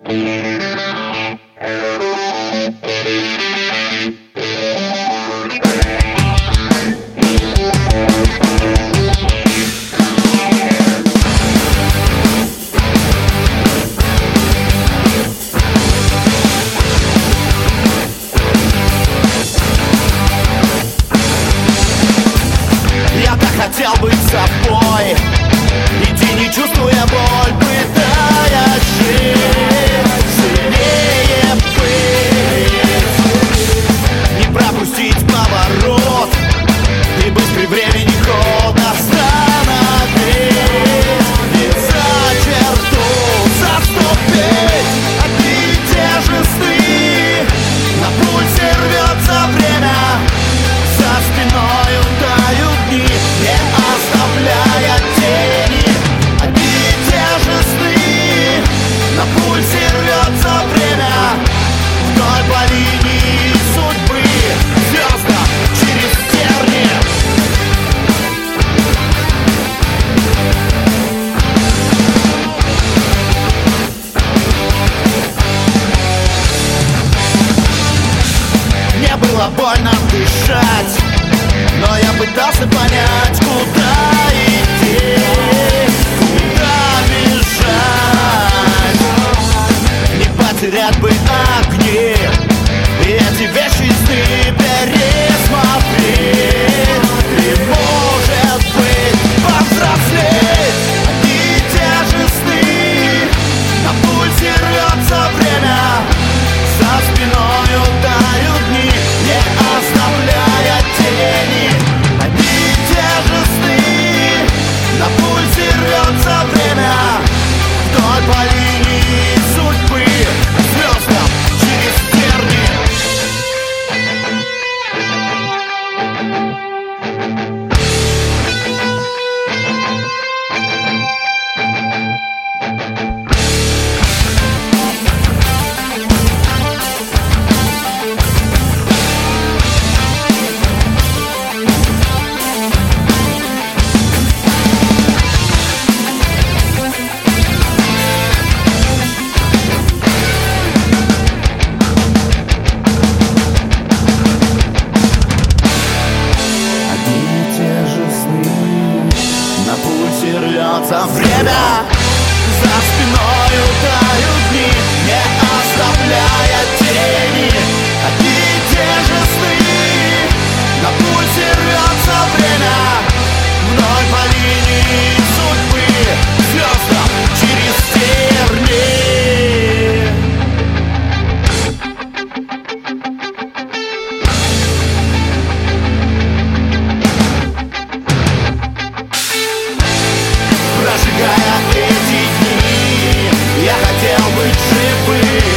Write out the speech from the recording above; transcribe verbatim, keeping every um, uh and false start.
Хотел быть собой, идти не чувствуя боль, пытаясь жить, сильнее быть, не пропустить поворот и быстрый времени ход остановить, и за черту заступить, одни те же сны, на пульсе рвется время, за спиной тают дни, не оставляя тени. Одни и те же сны, на пульсе рвется время, вдоль по линии судьбы, звездам через терни. Мне было больно дышать, но я пытался понять, куда идти, куда бежать. Не потерять бы огни и эти вещи сны пересмотреть. И может быть повзрослеть. Одни и те же сны, на пульсе рвется время, за спиною тают дни, не оставляя тени. Одни и те же сны, на пульсе рвется время, вдоль по линии судьбы, звездам через терни. Рвется время, за спиною тают дни, не оставляя тени. Одни и те же сны, на пульсе рвется время, вдоль по линии судьбы, звездам через терни. Прожигая эти дни, я хотел быть живым.